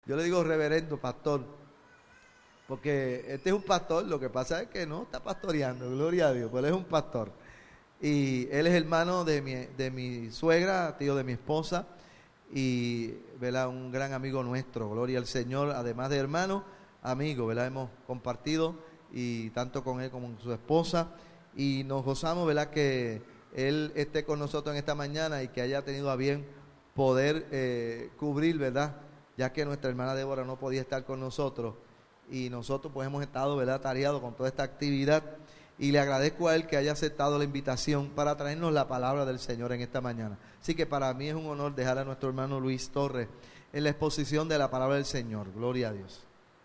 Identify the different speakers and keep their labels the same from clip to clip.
Speaker 1: Yo le digo reverendo, pastor, porque este es un pastor, lo que pasa es que no está pastoreando, gloria a Dios, pero él es un pastor. Y él es hermano de mi suegra, tío de mi esposa, y ¿verdad? Un gran amigo nuestro, gloria al Señor, además de hermano, amigo, ¿verdad? Hemos compartido y tanto con él como con su esposa, y nos gozamos, ¿verdad? Que él esté con nosotros en esta mañana y que haya tenido a bien poder cubrir, ¿verdad? Ya que nuestra hermana Débora no podía estar con nosotros y nosotros pues hemos estado, ¿verdad? Tareados con toda esta actividad, y le agradezco a él que haya aceptado la invitación para traernos la palabra del Señor en esta mañana. Así que para mí es un honor dejar a nuestro hermano Luis Torres en la exposición de la palabra del Señor. Gloria a Dios.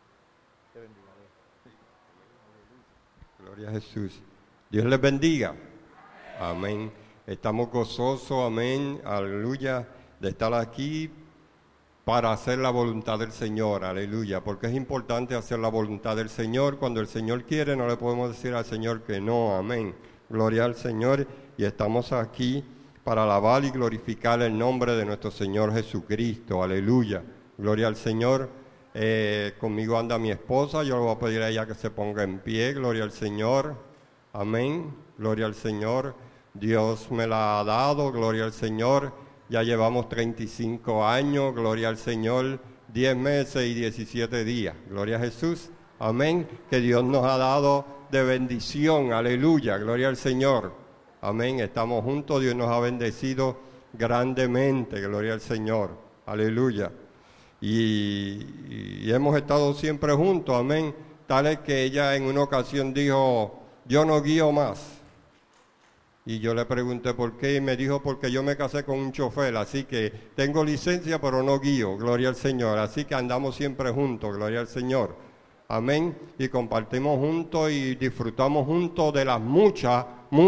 Speaker 2: Gloria a Jesús. Dios les bendiga. Amén. Estamos gozosos, amén, aleluya, de estar aquí para hacer la voluntad del Señor, aleluya, porque es importante hacer la voluntad del Señor. Cuando el Señor quiere, no le podemos decir al Señor que no, amén. Gloria al Señor, y estamos aquí para alabar y glorificar el nombre de nuestro Señor Jesucristo, aleluya. Gloria al Señor. Conmigo anda mi esposa, yo le voy a pedir a ella que se ponga en pie, gloria al Señor, amén, gloria al Señor. Dios me la ha dado, gloria al Señor. Ya llevamos 35 años, gloria al Señor, 10 meses y 17 días. Gloria a Jesús, amén, que Dios nos ha dado de bendición, aleluya, gloria al Señor. Amén, estamos juntos, Dios nos ha bendecido grandemente, gloria al Señor, aleluya. Y hemos estado siempre juntos, amén, tal es que ella en una ocasión dijo, yo no guío más. Y yo le pregunté por qué, y me dijo, porque yo me casé con un chofer, así que tengo licencia, pero no guío, gloria al Señor. Así que andamos siempre juntos, gloria al Señor. Amén. Y compartimos juntos y disfrutamos juntos de las muchas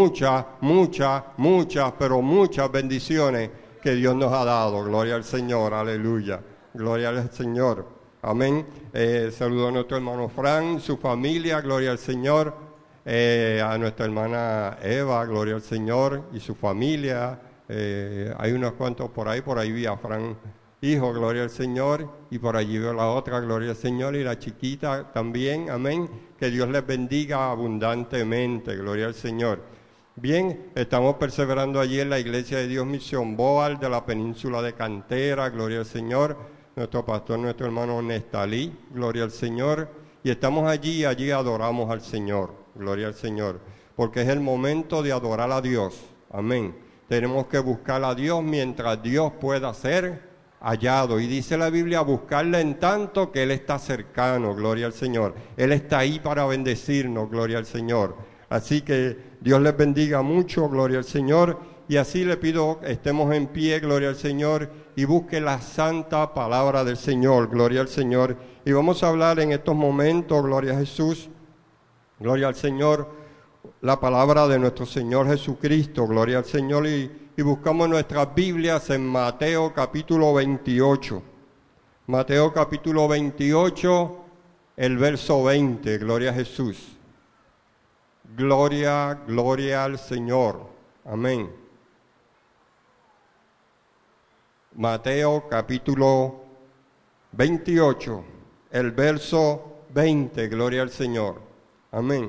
Speaker 2: bendiciones que Dios nos ha dado. Gloria al Señor, aleluya. Gloria al Señor. Amén. Saludo a nuestro hermano Fran, su familia, gloria al Señor. A nuestra hermana Eva, gloria al Señor, y su familia. Hay unos cuantos por ahí vi a Fran, hijo, gloria al Señor, y por allí veo la otra, gloria al Señor, y la chiquita también, amén. Que Dios les bendiga abundantemente, gloria al Señor. Bien, estamos perseverando allí en la Iglesia de Dios Misión Boal de la península de Cantera, gloria al Señor. Nuestro pastor, nuestro hermano Nestalí, gloria al Señor, y estamos allí adoramos al Señor. Gloria al Señor, porque es el momento de adorar a Dios, amén. Tenemos que buscar a Dios mientras Dios pueda ser hallado, y dice la Biblia, buscarle en tanto que Él está cercano, gloria al Señor. Él está ahí para bendecirnos, gloria al Señor. Así que Dios les bendiga mucho, gloria al Señor, y así le pido estemos en pie, gloria al Señor, y busque la santa palabra del Señor, gloria al Señor. Y vamos a hablar en estos momentos, gloria a Jesús, gloria al Señor, la palabra de nuestro Señor Jesucristo, gloria al Señor, y buscamos nuestras Biblias en Mateo capítulo 28. Mateo capítulo 28, el verso 20, gloria a Jesús. Gloria, gloria al Señor, amén. Mateo capítulo 28, el verso 20, gloria al Señor. Amén.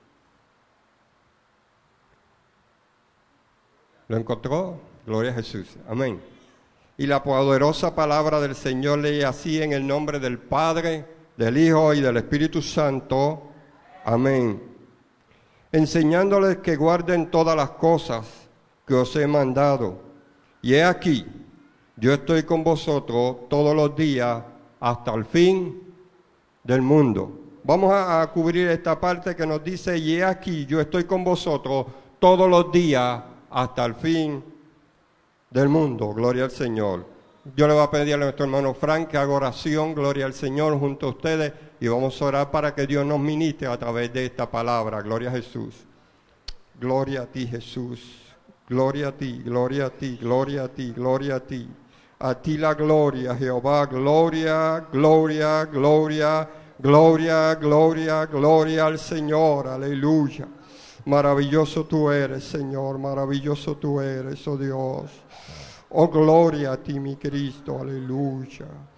Speaker 2: ¿Lo encontró? Gloria a Jesús. Amén. Y la poderosa palabra del Señor lee así en el nombre del Padre, del Hijo y del Espíritu Santo. Amén. Enseñándoles que guarden todas las cosas que os he mandado. Y he aquí, yo estoy con vosotros todos los días hasta el fin del mundo. Vamos a cubrir esta parte que nos dice, y he aquí, yo estoy con vosotros todos los días hasta el fin del mundo. Gloria al Señor. Yo le voy a pedir a nuestro hermano Frank que haga oración, gloria al Señor, junto a ustedes, y vamos a orar para que Dios nos ministre a través de esta palabra. Gloria a Jesús. Gloria a ti, Jesús. Gloria a ti, gloria a ti, gloria a ti, gloria a ti. A ti la gloria, Jehová. Gloria, gloria, gloria. Gloria, gloria, gloria al Señor, aleluya. Maravilloso tú eres, Señor, maravilloso tú eres, oh Dios. Oh, gloria a ti, mi Cristo, aleluya.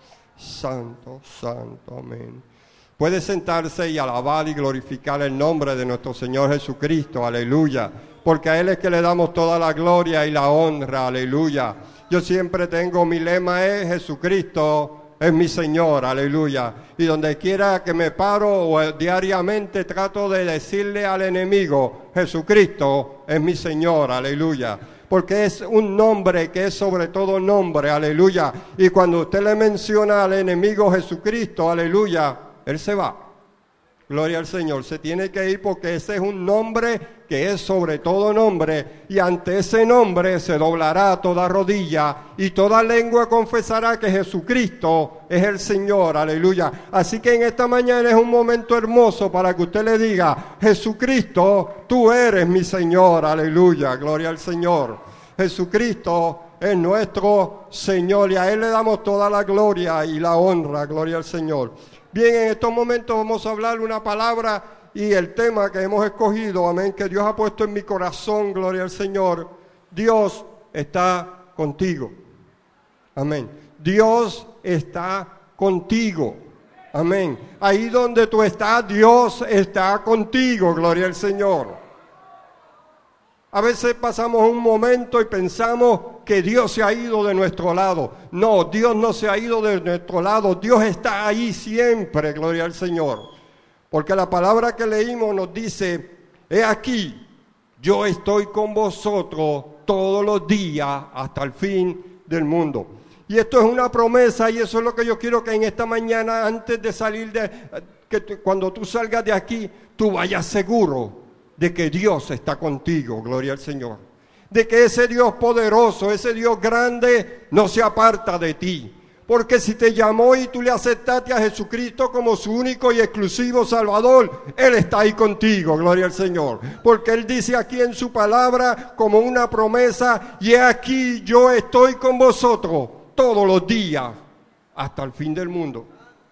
Speaker 2: santo, santo, amén. Puede sentarse y alabar y glorificar el nombre de nuestro Señor Jesucristo, aleluya, porque a Él es que le damos toda la gloria y la honra, aleluya. Yo siempre tengo, mi lema es Jesucristo es mi Señor, aleluya. Y donde quiera que me paro o diariamente trato de decirle al enemigo, Jesucristo es mi Señor, aleluya. Porque es un nombre que es sobre todo nombre, aleluya. Y cuando usted le menciona al enemigo Jesucristo, aleluya, él se va. Gloria al Señor, se tiene que ir porque ese es un nombre que es sobre todo nombre, y ante ese nombre se doblará toda rodilla y toda lengua confesará que Jesucristo es el Señor, aleluya. Así que en esta mañana es un momento hermoso para que usted le diga, Jesucristo, tú eres mi Señor, aleluya, gloria al Señor. Jesucristo es nuestro Señor y a Él le damos toda la gloria y la honra, gloria al Señor. Bien, en estos momentos vamos a hablar una palabra y el tema que hemos escogido, amén, que Dios ha puesto en mi corazón, gloria al Señor. Dios está contigo, amén. Dios está contigo, amén. Ahí donde tú estás, Dios está contigo, gloria al Señor. A veces pasamos un momento y pensamos que Dios se ha ido de nuestro lado. No, Dios no se ha ido de nuestro lado. Dios está ahí siempre, gloria al Señor. Porque la palabra que leímos nos dice, he aquí, yo estoy con vosotros todos los días hasta el fin del mundo. Y esto es una promesa y eso es lo que yo quiero que en esta mañana, antes de salir cuando tú salgas de aquí, tú vayas seguro de que Dios está contigo, gloria al Señor. De que ese Dios poderoso, ese Dios grande, no se aparta de ti. Porque si te llamó y tú le aceptaste a Jesucristo como su único y exclusivo Salvador, Él está ahí contigo, gloria al Señor. Porque Él dice aquí en su palabra como una promesa, y he aquí yo estoy con vosotros todos los días hasta el fin del mundo.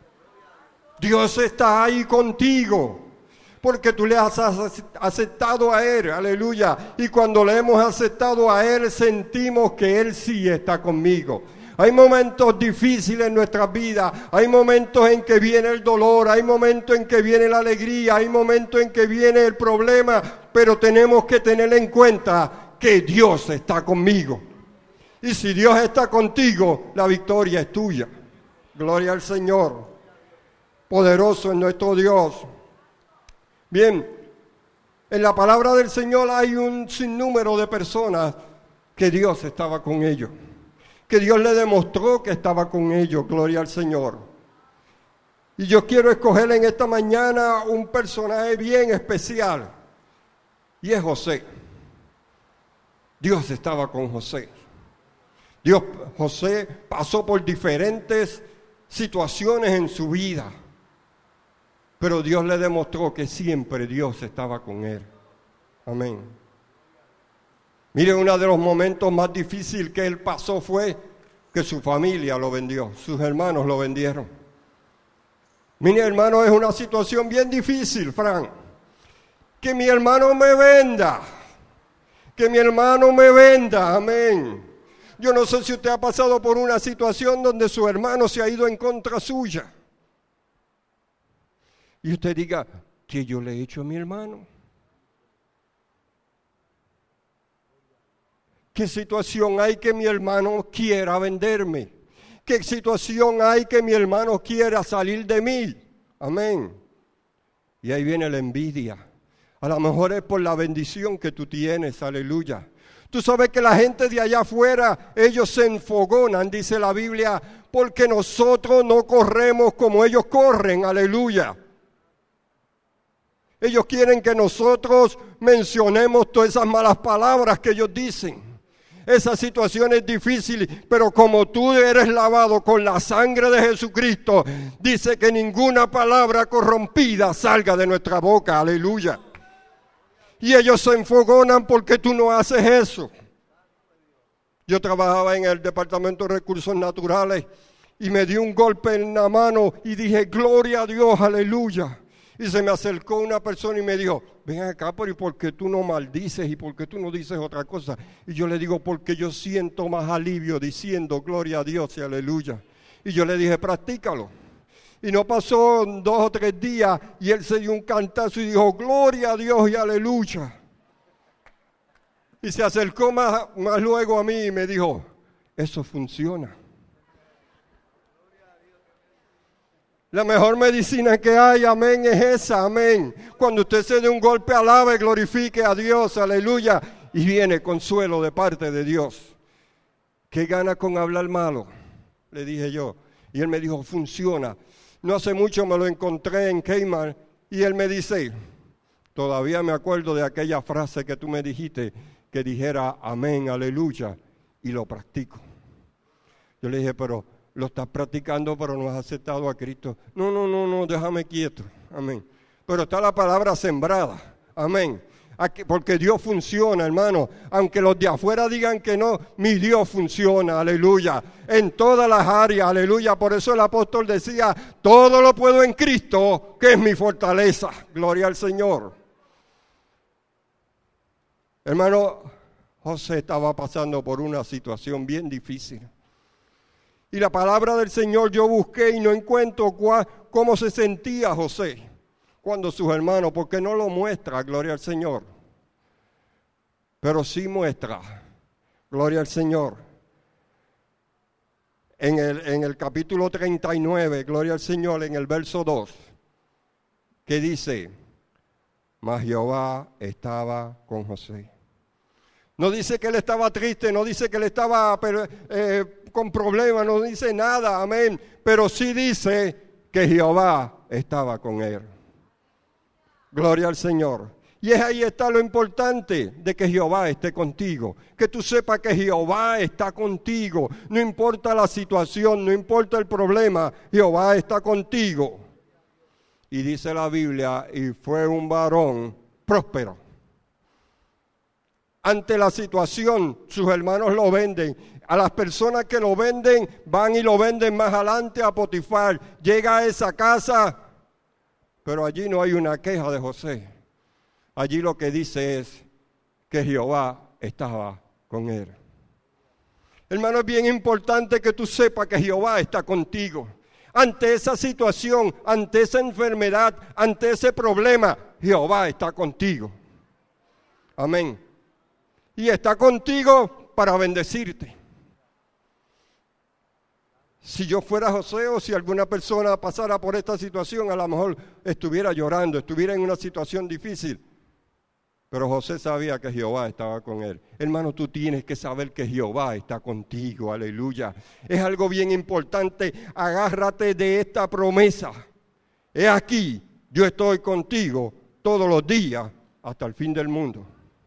Speaker 2: Dios está ahí contigo. Porque tú le has aceptado a Él, aleluya. Y cuando le hemos aceptado a Él, sentimos que Él sí está conmigo. Hay momentos difíciles en nuestras vidas, hay momentos en que viene el dolor, hay momentos en que viene la alegría, hay momentos en que viene el problema, pero tenemos que tener en cuenta que Dios está conmigo. Y si Dios está contigo, la victoria es tuya. Gloria al Señor. Poderoso es nuestro Dios. Bien, en la palabra del Señor hay un sinnúmero de personas que Dios estaba con ellos, que Dios le demostró que estaba con ellos, gloria al Señor. Y yo quiero escoger en esta mañana un personaje bien especial, y es José. Dios estaba con José. José pasó por diferentes situaciones en su vida, pero Dios le demostró que siempre Dios estaba con él. Amén. Mire, uno de los momentos más difíciles que él pasó fue que su familia lo vendió, sus hermanos lo vendieron. Mire, hermano, es una situación bien difícil, Fran. Que mi hermano me venda, amén. Yo no sé si usted ha pasado por una situación donde su hermano se ha ido en contra suya. Y usted diga, ¿qué yo le he hecho a mi hermano? ¿Qué situación hay que mi hermano quiera venderme? ¿Qué situación hay que mi hermano quiera salir de mí? Amén. Y ahí viene la envidia. A lo mejor es por la bendición que tú tienes, aleluya. Tú sabes que la gente de allá afuera, ellos se enfogonan, dice la Biblia, porque nosotros no corremos como ellos corren, aleluya. Ellos quieren que nosotros mencionemos todas esas malas palabras que ellos dicen. Esa situación es difícil, pero como tú eres lavado con la sangre de Jesucristo, dice que ninguna palabra corrompida salga de nuestra boca, aleluya. Y ellos se enfogonan porque tú no haces eso. Yo trabajaba en el Departamento de Recursos Naturales y me di un golpe en la mano y dije, gloria a Dios, aleluya. Y se me acercó una persona y me dijo, ven acá, pero ¿y por qué tú no maldices? ¿Y por qué tú no dices otra cosa? Y yo le digo, porque yo siento más alivio diciendo gloria a Dios y aleluya. Y yo le dije, practícalo. Y no pasó 2 o 3 días y él se dio un cantazo y dijo, gloria a Dios y aleluya. Y se acercó más luego a mí y me dijo, eso funciona. La mejor medicina que hay, amén, es esa, amén. Cuando usted se dé un golpe, alabe, glorifique a Dios, aleluya. Y viene consuelo de parte de Dios. ¿Qué gana con hablar malo? Le dije yo. Y él me dijo, funciona. No hace mucho me lo encontré en Kmart y él me dice, todavía me acuerdo de aquella frase que tú me dijiste, que dijera amén, aleluya, y lo practico. Yo le dije, pero lo estás practicando, pero no has aceptado a Cristo. No, déjame quieto, amén. Pero está la palabra sembrada, amén. Aquí, porque Dios funciona, hermano. Aunque los de afuera digan que no, mi Dios funciona, aleluya. En todas las áreas, aleluya. Por eso el apóstol decía, todo lo puedo en Cristo, que es mi fortaleza. Gloria al Señor. Hermano, José estaba pasando por una situación bien difícil. Y la palabra del Señor yo busqué y no encuentro cómo se sentía José cuando sus hermanos, porque no lo muestra, gloria al Señor. Pero sí muestra, gloria al Señor. En el capítulo 39, gloria al Señor, en el verso 2, que dice, mas Jehová estaba con José. No dice que él estaba triste, no dice que él estaba con problemas, no dice nada, amén. Pero sí dice que Jehová estaba con él. Gloria al Señor. Y ahí está lo importante de que Jehová esté contigo. Que tú sepas que Jehová está contigo. No importa la situación, no importa el problema, Jehová está contigo. Y dice la Biblia, y fue un varón próspero. Ante la situación, sus hermanos lo venden. A las personas que lo venden, van y lo venden más adelante a Potifar. Llega a esa casa, pero allí no hay una queja de José. Allí lo que dice es que Jehová estaba con él. Hermano, es bien importante que tú sepas que Jehová está contigo. Ante esa situación, ante esa enfermedad, ante ese problema, Jehová está contigo. Amén. Y está contigo para bendecirte. Si yo fuera José o si alguna persona pasara por esta situación, a lo mejor estuviera llorando, estuviera en una situación difícil. Pero José sabía que Jehová estaba con él. Hermano, tú tienes que saber que Jehová está contigo, aleluya. Es algo bien importante, agárrate de esta promesa. He aquí, yo estoy contigo todos los días hasta el fin del mundo.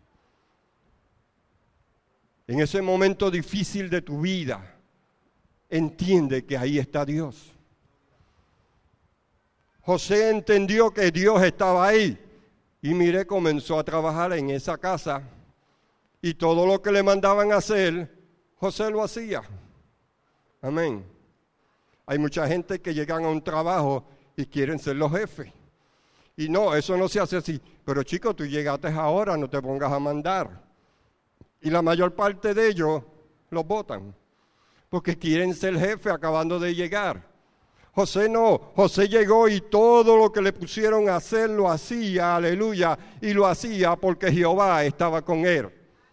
Speaker 2: En ese momento difícil de tu vida, entiende que ahí está Dios. José entendió que Dios estaba ahí. Y mire, comenzó a trabajar en esa casa y todo lo que le mandaban a hacer, José lo hacía. Amén. Hay mucha gente que llegan a un trabajo y quieren ser los jefes. Y no, eso no se hace así. Pero chicos, tú llegaste ahora, no te pongas a mandar. Y la mayor parte de ellos los botan porque quieren ser jefe acabando de llegar. José no, José llegó y todo lo que le pusieron a hacer lo hacía, aleluya, y lo hacía porque Jehová estaba con él.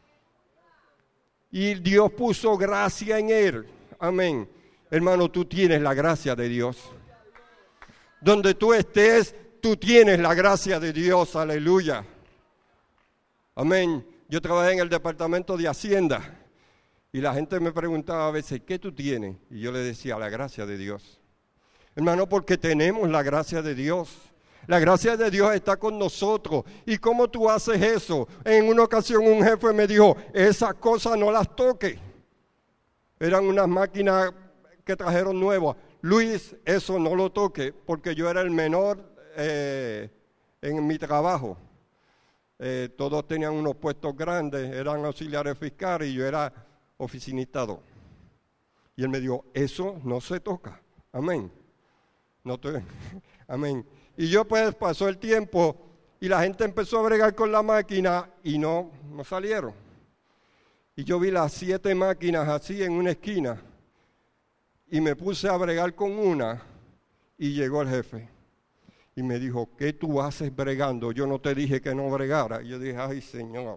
Speaker 2: Y Dios puso gracia en él, amén. Hermano, tú tienes la gracia de Dios. Donde tú estés, tú tienes la gracia de Dios, aleluya. Amén. Yo trabajé en el departamento de Hacienda y la gente me preguntaba a veces, ¿qué tú tienes? Y yo le decía, la gracia de Dios. Hermano, porque tenemos la gracia de Dios. La gracia de Dios está con nosotros. ¿Y cómo tú haces eso? En una ocasión un jefe me dijo, esas cosas no las toques. Eran unas máquinas que trajeron nuevas. Luis, eso no lo toque, porque yo era el menor en mi trabajo. Todos tenían unos puestos grandes, eran auxiliares fiscales y yo era oficinista 2. Y él me dijo, eso no se toca. Amén. Amén. Y yo pues pasó el tiempo y la gente empezó a bregar con la máquina y no salieron. Y yo vi las 7 máquinas así en una esquina Y me puse a bregar con una y llegó el jefe. Y me dijo, ¿qué tú haces bregando? Yo no te dije que no bregara. Y yo dije, ay, Señor.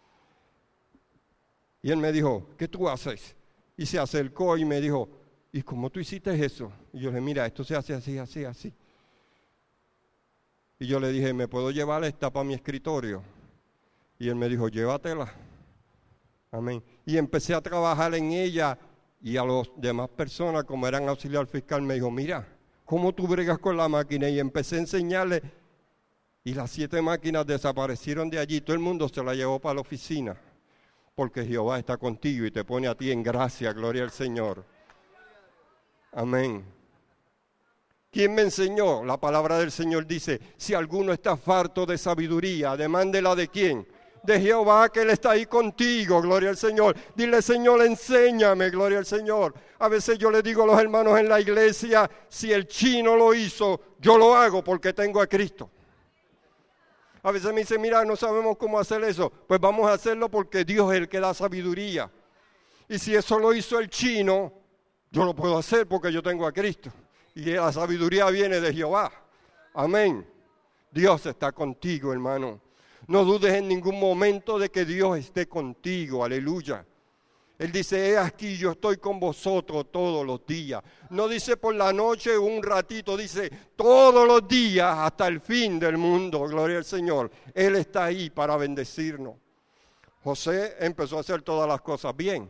Speaker 2: Y él me dijo, ¿qué tú haces? Y se acercó y me dijo, ¿y cómo tú hiciste eso? Y yo le dije, mira, esto se hace así, así, así. Y yo le dije, ¿me puedo llevar esta para mi escritorio? Y él me dijo, llévatela. Amén. Y empecé a trabajar en ella, y a las demás personas, como eran auxiliar fiscal, me dijo, mira, ¿cómo tú bregas con la máquina? Y empecé a enseñarle, y las 7 máquinas desaparecieron de allí. Todo el mundo se la llevó para la oficina, porque Jehová está contigo y te pone a ti en gracia, gloria al Señor. Amén. ¿Quién me enseñó? La palabra del Señor dice, si alguno está farto de sabiduría, demándela ¿de quién? De Jehová, que Él está ahí contigo, gloria al Señor. Dile, Señor, enséñame, gloria al Señor. A veces yo le digo a los hermanos en la iglesia, si el chino lo hizo, yo lo hago porque tengo a Cristo. A veces me dicen, mira, no sabemos cómo hacer eso. Pues vamos a hacerlo porque Dios es el que da sabiduría. Y si eso lo hizo el chino, yo lo puedo hacer porque yo tengo a Cristo. Y la sabiduría viene de Jehová. Amén. Dios está contigo, hermano. No dudes en ningún momento de que Dios esté contigo. Aleluya. Él dice, he aquí yo estoy con vosotros todos los días. No dice por la noche un ratito, dice todos los días hasta el fin del mundo. Gloria al Señor. Él está ahí para bendecirnos. José empezó a hacer todas las cosas bien.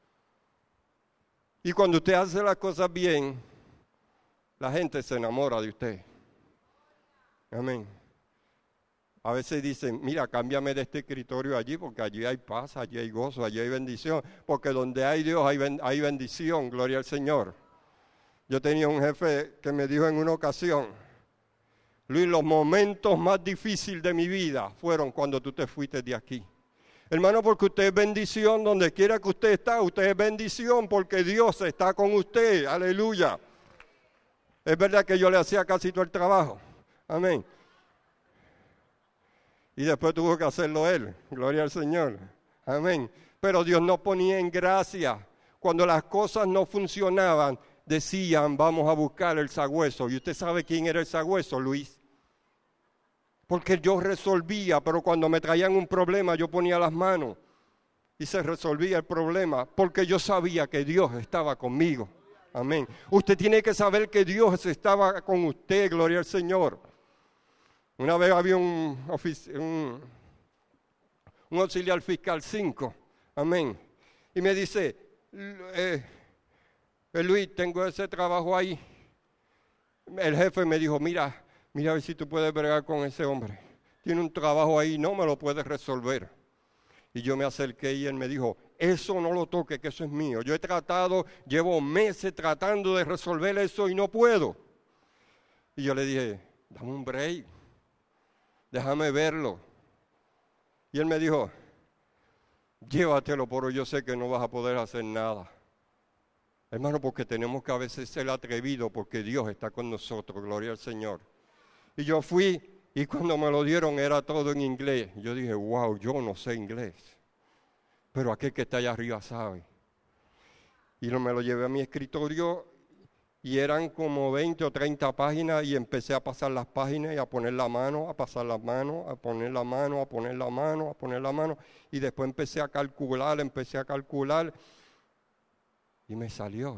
Speaker 2: Y cuando usted hace las cosas bien, la gente se enamora de usted. Amén. A veces dicen, mira, cámbiame de este escritorio allí, porque allí hay paz, allí hay gozo, allí hay bendición. Porque donde hay Dios hay bendición, gloria al Señor. Yo tenía un jefe que me dijo en una ocasión, Luis, los momentos más difíciles de mi vida fueron cuando tú te fuiste de aquí. Hermano, porque usted es bendición donde quiera que usted está, usted es bendición porque Dios está con usted, aleluya. Es verdad que yo le hacía casi todo el trabajo, amén. Y después tuvo que hacerlo él, gloria al Señor, amén. Pero Dios nos ponía en gracia. Cuando las cosas no funcionaban, decían, vamos a buscar el sagüeso. ¿Y usted sabe quién era el sagüeso, Luis? Porque yo resolvía, pero cuando me traían un problema, yo ponía las manos y se resolvía el problema, porque yo sabía que Dios estaba conmigo. Amén. Usted tiene que saber que Dios estaba con usted, gloria al Señor. Una vez había un auxiliar fiscal 5, amén, y me dice, Luis, tengo ese trabajo ahí. El jefe me dijo, mira a ver si tú puedes bregar con ese hombre. Tiene un trabajo ahí, no me lo puedes resolver. Y yo me acerqué y él me dijo, eso no lo toque, que eso es mío. Yo llevo meses tratando de resolver eso y no puedo. Y yo le dije, dame un break, déjame verlo. Y él me dijo, llévatelo, pero yo sé que no vas a poder hacer nada. Hermano, porque tenemos que a veces ser atrevidos, porque Dios está con nosotros, gloria al Señor. Y yo fui, y cuando me lo dieron era todo en inglés. Yo dije, wow, yo no sé inglés, pero aquel que está allá arriba sabe. Y me lo llevé a mi escritorio, y eran como 20 o 30 páginas, y empecé a pasar las páginas, y a poner la mano, a pasar la mano, a poner la mano, a poner la mano, a poner la mano, y después empecé a calcular, y me salió.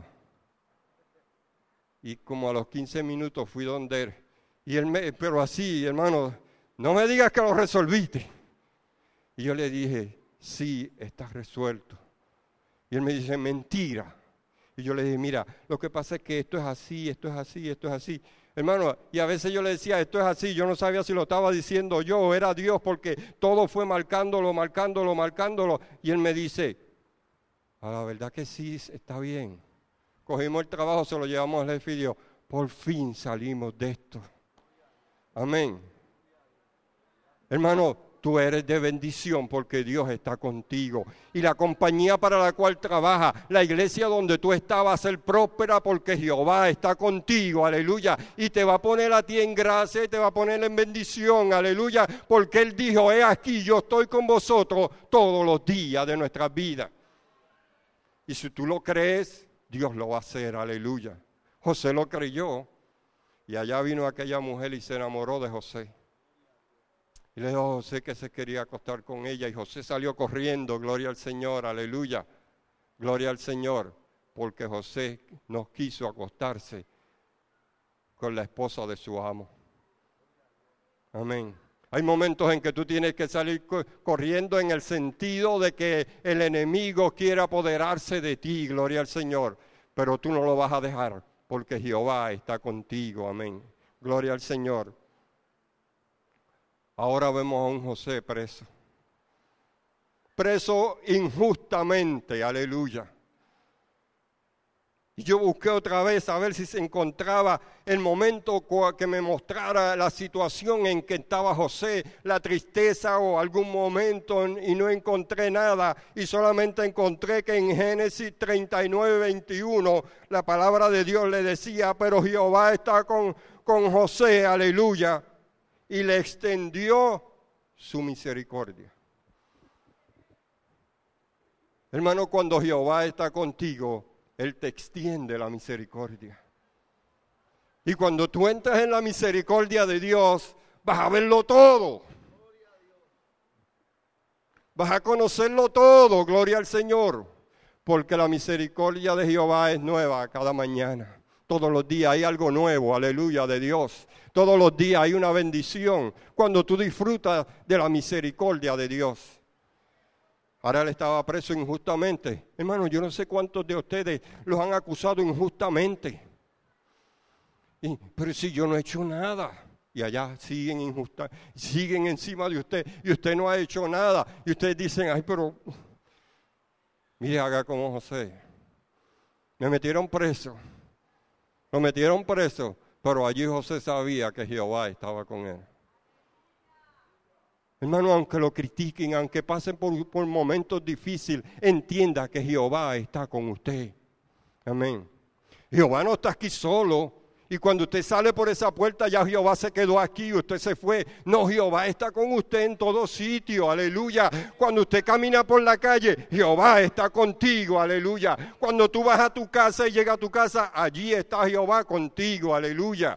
Speaker 2: Y como a los 15 minutos fui donde él, y él pero así, hermano, no me digas que lo resolviste. Y yo le dije, sí, está resuelto. Y él me dice, mentira. Y yo le dije, mira, lo que pasa es que esto es así, esto es así, esto es así. Hermano, y a veces yo le decía, esto es así, yo no sabía si lo estaba diciendo yo o era Dios, porque todo fue marcándolo. Y él me dice, a la verdad que sí, está bien. Cogimos el trabajo, se lo llevamos al jefe y dijo, por fin salimos de esto. Amén. Hermano, tú eres de bendición porque Dios está contigo. Y la compañía para la cual trabaja, la iglesia donde tú estás va a ser próspera porque Jehová está contigo, aleluya. Y te va a poner a ti en gracia y te va a poner en bendición, aleluya. Porque Él dijo, he aquí, yo estoy con vosotros todos los días de nuestras vidas. Y si tú lo crees, Dios lo va a hacer, aleluya. José lo creyó y allá vino aquella mujer y se enamoró de José. Y le dijo a José que se quería acostar con ella y José salió corriendo, gloria al Señor, aleluya, gloria al Señor, porque José no quiso acostarse con la esposa de su amo. Amén. Hay momentos en que tú tienes que salir corriendo en el sentido de que el enemigo quiere apoderarse de ti, gloria al Señor, pero tú no lo vas a dejar porque Jehová está contigo, amén. Gloria al Señor. Ahora vemos a un José preso. Preso injustamente, aleluya. Y yo busqué otra vez a ver si se encontraba el momento que me mostrara la situación en que estaba José, la tristeza o algún momento, y no encontré nada. Y solamente encontré que en Génesis 39:21 la palabra de Dios le decía, pero Jehová está con José, aleluya, y le extendió su misericordia. Hermano, cuando Jehová está contigo, Él te extiende la misericordia. Y cuando tú entras en la misericordia de Dios, vas a verlo todo. Vas a conocerlo todo, gloria al Señor. Porque la misericordia de Jehová es nueva cada mañana. Todos los días hay algo nuevo, aleluya, de Dios. Todos los días hay una bendición cuando tú disfrutas de la misericordia de Dios. Ahora él estaba preso injustamente. Hermano, yo no sé cuántos de ustedes los han acusado injustamente. Pero si yo no he hecho nada. Y allá siguen encima de usted. Y usted no ha hecho nada. Y ustedes dicen, ay, pero mire, haga como José. Me metieron preso. Lo metieron preso. Pero allí José sabía que Jehová estaba con él. Hermano, aunque lo critiquen, aunque pasen por momentos difíciles, entienda que Jehová está con usted. Amén. Jehová no está aquí solo. Y cuando usted sale por esa puerta, ya Jehová se quedó aquí, usted se fue. No, Jehová está con usted en todo sitio, aleluya. Cuando usted camina por la calle, Jehová está contigo, aleluya. Cuando tú vas a tu casa y llegas a tu casa, allí está Jehová contigo, aleluya.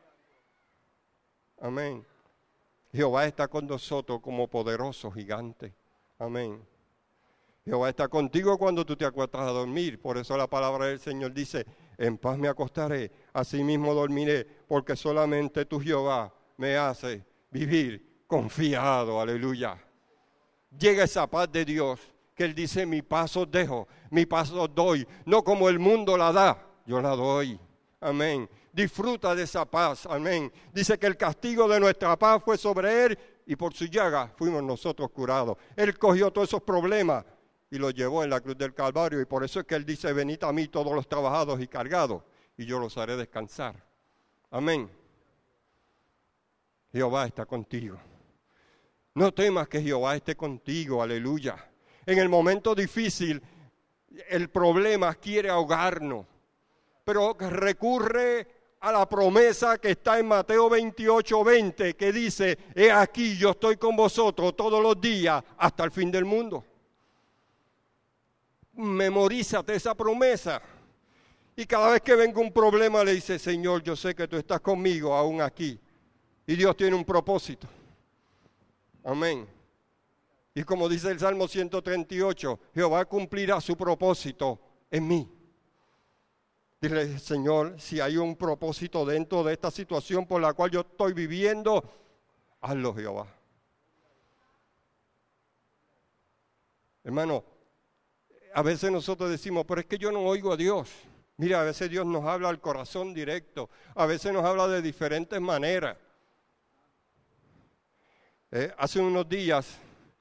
Speaker 2: Amén. Jehová está con nosotros como poderoso gigante. Amén. Jehová está contigo cuando tú te acuestas a dormir. Por eso la palabra del Señor dice, en paz me acostaré, así mismo dormiré, porque solamente tú, Jehová, me hace vivir confiado. Aleluya. Llega esa paz de Dios, que Él dice, mi paz os dejo, mi paz os doy. No como el mundo la da, yo la doy. Amén. Disfruta de esa paz, amén. Dice que el castigo de nuestra paz fue sobre Él y por su llaga fuimos nosotros curados. Él cogió todos esos problemas y los llevó en la cruz del Calvario y por eso es que Él dice, venid a mí todos los trabajados y cargados y yo los haré descansar. Amén. Jehová está contigo. No temas que Jehová esté contigo, aleluya. En el momento difícil, el problema quiere ahogarnos, pero recurre a la promesa que está en Mateo 28:20, que dice, he aquí yo estoy con vosotros todos los días hasta el fin del mundo. Memorízate esa promesa. Y cada vez que venga un problema le dice, Señor, yo sé que tú estás conmigo aún aquí. Y Dios tiene un propósito. Amén. Y como dice el Salmo 138, Jehová cumplirá su propósito en mí. Dile, Señor, si hay un propósito dentro de esta situación por la cual yo estoy viviendo, hazlo, Jehová. Hermano, a veces nosotros decimos, pero es que yo no oigo a Dios. Mira, a veces Dios nos habla al corazón directo, a veces nos habla de diferentes maneras. Hace unos días,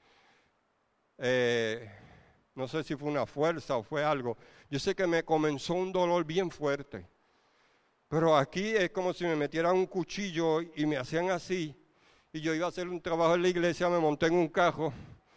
Speaker 2: no sé si fue una fuerza o fue algo, yo sé que me comenzó un dolor bien fuerte, pero aquí es como si me metieran un cuchillo y me hacían así, y yo iba a hacer un trabajo en la iglesia, me monté en un carro,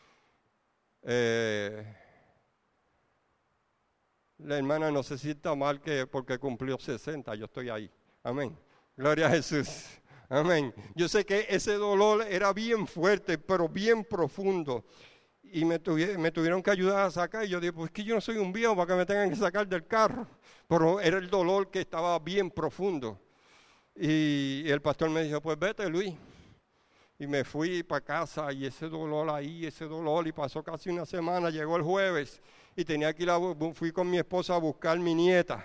Speaker 2: la hermana no se sienta mal que porque cumplió 60, yo estoy ahí, amén, gloria a Jesús, amén. Yo sé que ese dolor era bien fuerte, pero bien profundo. y me tuvieron que ayudar a sacar. Y yo dije, pues es que yo no soy un viejo para que me tengan que sacar del carro. Pero era el dolor que estaba bien profundo. Y el pastor me dijo, pues vete, Luis. Y me fui para casa y ese dolor ahí, y pasó casi una semana. Llegó el jueves y tenía que fui con mi esposa a buscar mi nieta.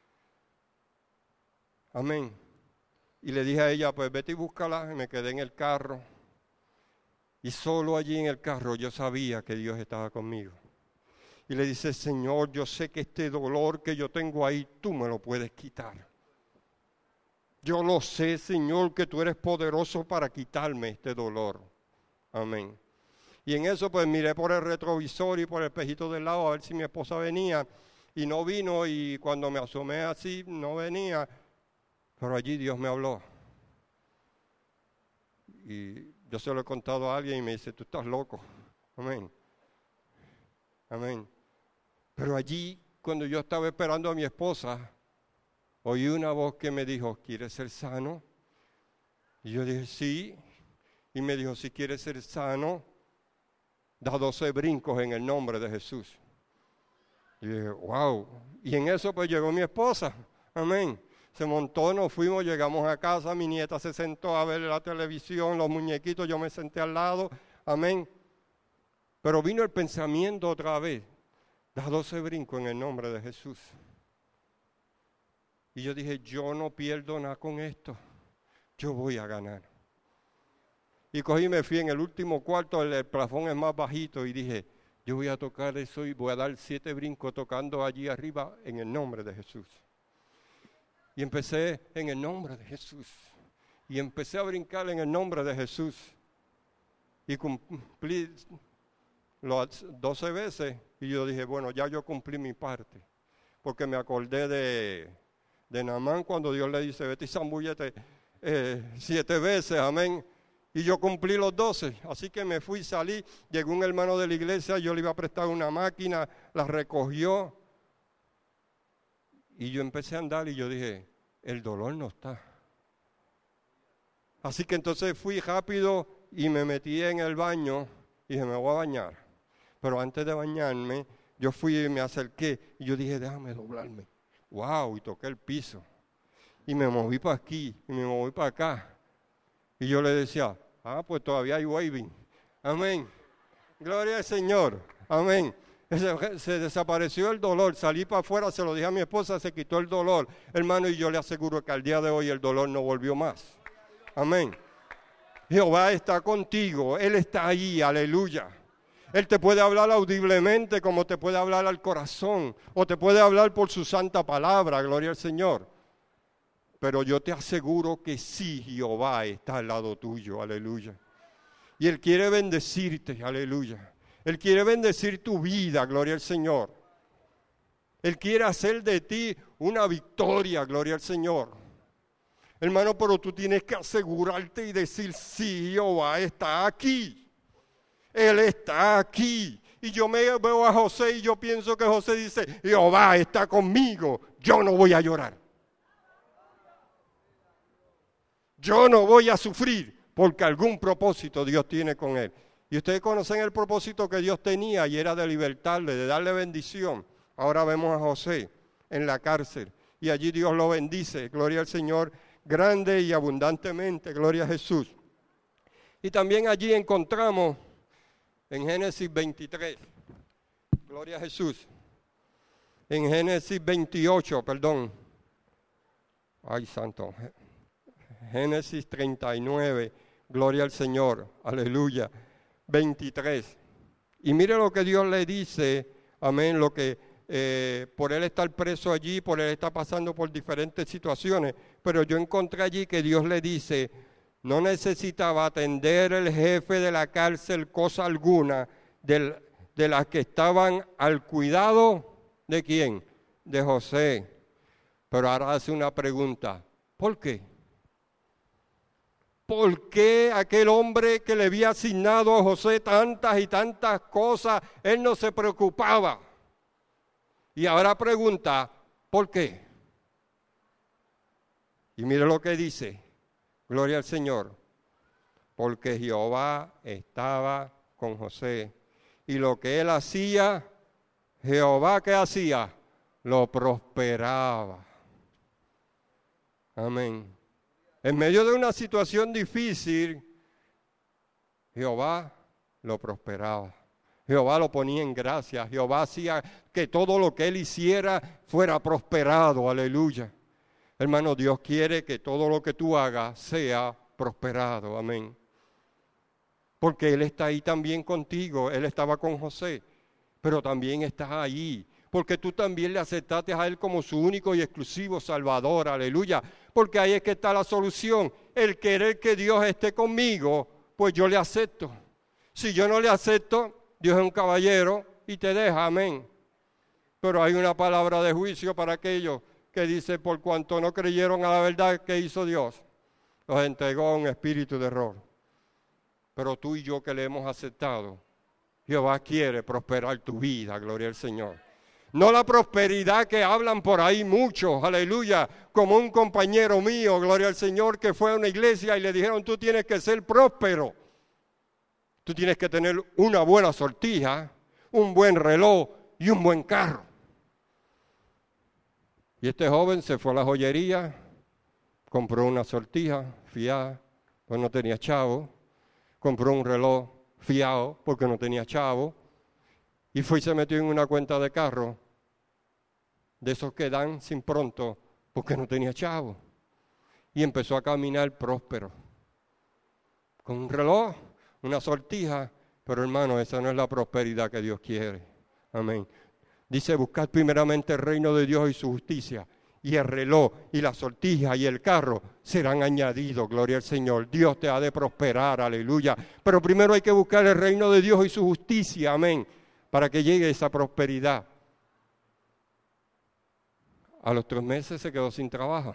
Speaker 2: Amén. Y le dije a ella, pues vete y búscala. Y me quedé en el carro. Y solo allí en el carro yo sabía que Dios estaba conmigo. Y le dice, Señor, yo sé que este dolor que yo tengo ahí, tú me lo puedes quitar. Yo lo sé, Señor, que tú eres poderoso para quitarme este dolor. Amén. Y en eso pues miré por el retrovisor y por el espejito del lado a ver si mi esposa venía. Y no vino, y cuando me asomé así, no venía. Pero allí Dios me habló. Y yo se lo he contado a alguien y me dice, tú estás loco. Amén. Amén. Pero allí, cuando yo estaba esperando a mi esposa, oí una voz que me dijo, ¿quieres ser sano? Y yo dije, sí. Y me dijo, si quieres ser sano, da 12 brincos en el nombre de Jesús. Y dije, wow. Y en eso pues llegó mi esposa. Amén. Se montó, nos fuimos, llegamos a casa, mi nieta se sentó a ver la televisión, los muñequitos, yo me senté al lado. Amén. Pero vino el pensamiento otra vez, da 12 brincos en el nombre de Jesús. Y yo dije, yo no pierdo nada con esto, yo voy a ganar. Y cogí y me fui en el último cuarto, el plafón es más bajito, y dije, yo voy a tocar eso y voy a dar 7 brincos tocando allí arriba en el nombre de Jesús. Y empecé en el nombre de Jesús. Y empecé a brincar en el nombre de Jesús. Y cumplí las 12 veces, y yo dije, bueno, ya yo cumplí mi parte. Porque me acordé de Naamán cuando Dios le dice, vete y zambúllete 7 veces, amén. Y yo cumplí los 12, así que me fui, salí, llegó un hermano de la iglesia, yo le iba a prestar una máquina, la recogió. Y yo empecé a andar y yo dije, el dolor no está. Así que entonces fui rápido y me metí en el baño y dije, me voy a bañar. Pero antes de bañarme, yo fui y me acerqué y yo dije, déjame doblarme. Wow, y toqué el piso. Y me moví para aquí y me moví para acá. Y yo le decía, pues todavía hay waving. Amén. Gloria al Señor. Amén. Se desapareció el dolor, salí para afuera, se lo dije a mi esposa, se quitó el dolor. Hermano, y yo le aseguro que al día de hoy el dolor no volvió más. Amén. Jehová está contigo, Él está ahí, aleluya. Él te puede hablar audiblemente como te puede hablar al corazón, o te puede hablar por su santa palabra, gloria al Señor. Pero yo te aseguro que sí, Jehová está al lado tuyo, aleluya. Y Él quiere bendecirte, aleluya. Él quiere bendecir tu vida, gloria al Señor. Él quiere hacer de ti una victoria, gloria al Señor. Hermano, pero tú tienes que asegurarte y decir, sí, Jehová está aquí. Él está aquí. Y yo me veo a José y yo pienso que José dice, Jehová está conmigo, yo no voy a llorar. Yo no voy a sufrir porque algún propósito Dios tiene con él. Y ustedes conocen el propósito que Dios tenía y era de libertarle, de darle bendición. Ahora vemos a José en la cárcel y allí Dios lo bendice, gloria al Señor, grande y abundantemente, gloria a Jesús. Y también allí encontramos en Génesis 23, gloria a Jesús, en Génesis 28, perdón, ay santo, Génesis 39, gloria al Señor, aleluya. 23. Y mire lo que Dios le dice, amén, lo que por él estar preso allí, por él estar pasando por diferentes situaciones, pero yo encontré allí que Dios le dice, no necesitaba atender el jefe de la cárcel cosa alguna de las que estaban al cuidado de ¿quién? De José. Pero ahora hace una pregunta, ¿por qué? ¿Por qué aquel hombre que le había asignado a José tantas y tantas cosas, él no se preocupaba? Y ahora pregunta, ¿por qué? Y mire lo que dice, gloria al Señor, porque Jehová estaba con José Y lo que él hacía, Jehová, ¿qué hacía? Lo prosperaba. Amén. En medio de una situación difícil, Jehová lo prosperaba. Jehová lo ponía en gracia. Jehová hacía que todo lo que él hiciera fuera prosperado. Aleluya. Hermano, Dios quiere que todo lo que tú hagas sea prosperado. Amén. Porque Él está ahí también contigo. Él estaba con José, pero también está ahí. Porque tú también le aceptaste a Él como su único y exclusivo Salvador. Aleluya. Porque ahí es que está la solución. El querer que Dios esté conmigo, pues yo le acepto. Si yo no le acepto, Dios es un caballero y te deja. Amén. Pero hay una palabra de juicio para aquellos que dice, por cuanto no creyeron a la verdad que hizo Dios, los entregó a un espíritu de error. Pero tú y yo que le hemos aceptado, Jehová quiere prosperar tu vida, gloria al Señor. No la prosperidad que hablan por ahí muchos, aleluya, como un compañero mío, gloria al Señor, que fue a una iglesia y le dijeron, tú tienes que ser próspero. Tú tienes que tener una buena sortija, un buen reloj y un buen carro. Y este joven se fue a la joyería, compró una sortija fiada, pues no tenía chavo, compró un reloj fiado porque no tenía chavo, y fue y se metió en una cuenta de carro, de esos que dan sin pronto porque no tenía chavo, y empezó a caminar próspero, con un reloj, una sortija, pero hermano, esa no es la prosperidad que Dios quiere. Amén. Dice, buscad primeramente el reino de Dios y su justicia, y el reloj, y la sortija, y el carro serán añadidos, gloria al Señor. Dios te ha de prosperar, aleluya. Pero primero hay que buscar el reino de Dios y su justicia, amén, para que llegue esa prosperidad. A los 3 meses se quedó sin trabajo.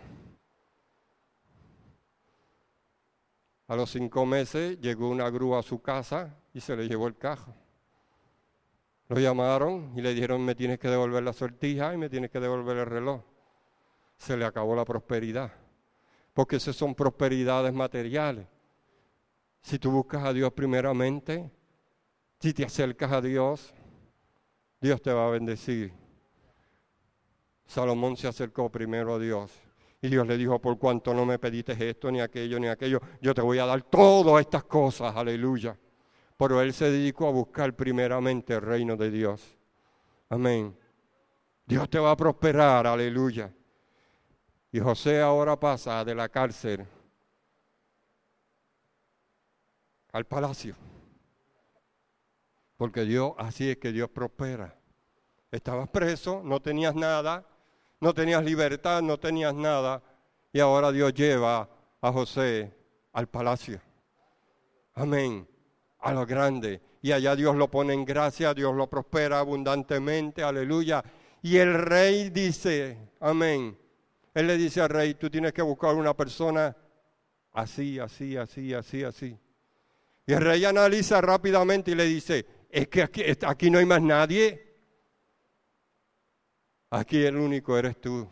Speaker 2: A los 5 meses llegó una grúa a su casa y se le llevó el carro. Lo llamaron y le dijeron, me tienes que devolver la sortija y me tienes que devolver el reloj. Se le acabó la prosperidad, porque esas son prosperidades materiales. Si tú buscas a Dios primeramente, si te acercas a Dios, Dios te va a bendecir. Salomón se acercó primero a Dios y Dios le dijo, por cuanto no me pediste esto, ni aquello, yo te voy a dar todas estas cosas, aleluya. Pero él se dedicó a buscar primeramente el reino de Dios. Amén. Dios te va a prosperar, aleluya. Y José ahora pasa de la cárcel al palacio. Porque Dios, así es que Dios prospera. Estabas preso, no tenías nada, no tenías libertad, no tenías nada. Y ahora Dios lleva a José al palacio. Amén. A lo grande, y allá Dios lo pone en gracia, Dios lo prospera abundantemente, aleluya. Y el rey dice, amén, él le dice al rey, tú tienes que buscar una persona así, así, así, así, así. Y el rey analiza rápidamente y le dice, es que aquí no hay más nadie, aquí el único eres tú.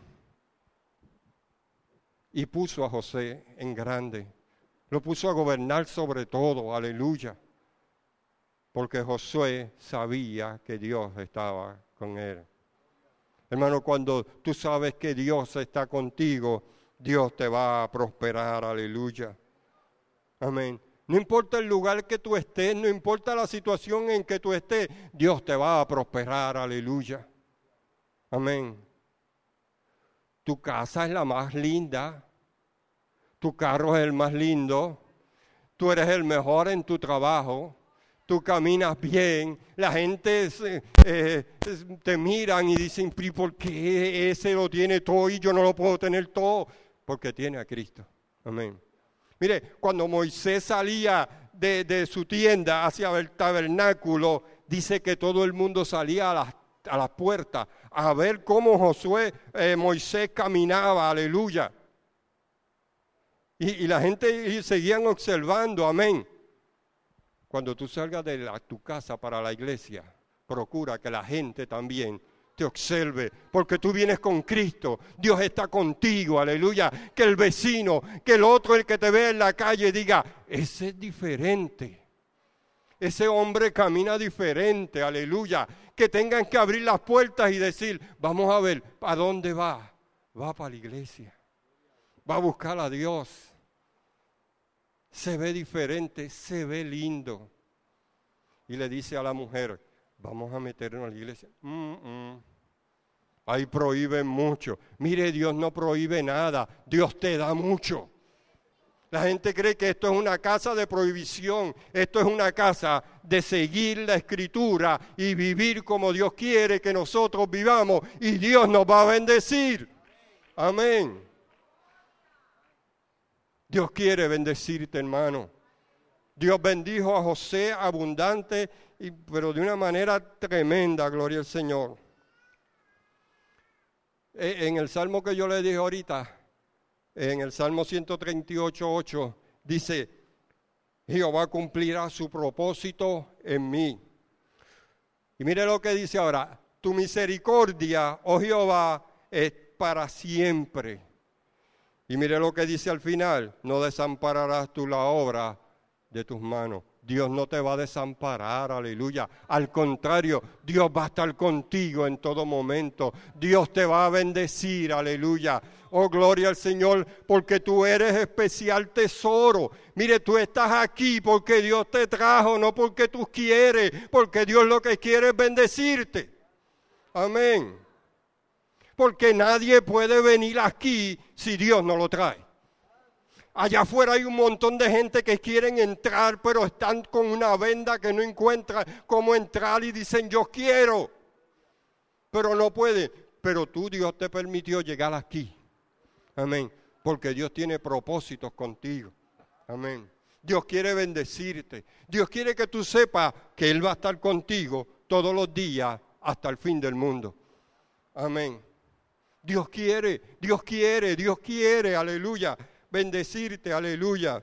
Speaker 2: Y puso a José en grande, lo puso a gobernar sobre todo, aleluya. Porque Josué sabía que Dios estaba con él. Hermano, cuando tú sabes que Dios está contigo, Dios te va a prosperar, aleluya. Amén. No importa el lugar que tú estés, no importa la situación en que tú estés, Dios te va a prosperar, aleluya. Amén. Tu casa es la más linda, tu carro es el más lindo, tú eres el mejor en tu trabajo. Tú caminas bien, la gente te miran y dicen, ¿por qué ese lo tiene todo y yo no lo puedo tener todo? Porque tiene a Cristo. Amén. Mire, cuando Moisés salía de su tienda hacia el tabernáculo, dice que todo el mundo salía a las puertas a ver cómo Moisés caminaba, aleluya. Y la gente seguían observando, amén. Cuando tú salgas de tu casa para la iglesia, procura que la gente también te observe, porque tú vienes con Cristo, Dios está contigo, aleluya. Que el vecino, que el otro, el que te ve en la calle diga, ese es diferente, Ese hombre camina diferente, aleluya. Que tengan que abrir las puertas y decir, vamos a ver, ¿a dónde va? Va para la iglesia. Va a buscar a Dios. Se ve diferente, se ve lindo. Y le dice a la mujer, vamos a meternos a la iglesia. Ahí prohíben mucho. Mire, Dios no prohíbe nada, Dios te da mucho. La gente cree que esto es una casa de prohibición, esto es una casa de seguir la Escritura y vivir como Dios quiere que nosotros vivamos y Dios nos va a bendecir. Amén. Dios quiere bendecirte, hermano. Dios bendijo a José abundante, pero de una manera tremenda, gloria al Señor. En el salmo que yo le dije ahorita, en el Salmo 138:8, dice, Jehová cumplirá su propósito en mí. Y mire lo que dice ahora, tu misericordia, oh Jehová, es para siempre. Y mire lo que dice al final, no desampararás tú la obra de tus manos. Dios no te va a desamparar, aleluya. Al contrario, Dios va a estar contigo en todo momento. Dios te va a bendecir, aleluya. Oh, gloria al Señor, porque tú eres especial tesoro. Mire, tú estás aquí porque Dios te trajo, no porque tú quieres, porque Dios lo que quiere es bendecirte. Amén. Porque nadie puede venir aquí si Dios no lo trae. Allá afuera hay un montón de gente que quieren entrar, pero están con una venda que no encuentran cómo entrar y dicen, yo quiero. Pero no puede. Pero tú, Dios te permitió llegar aquí. Amén. Porque Dios tiene propósitos contigo. Amén. Dios quiere bendecirte. Dios quiere que tú sepas que Él va a estar contigo todos los días hasta el fin del mundo. Amén. Dios quiere, aleluya. Bendecirte, aleluya.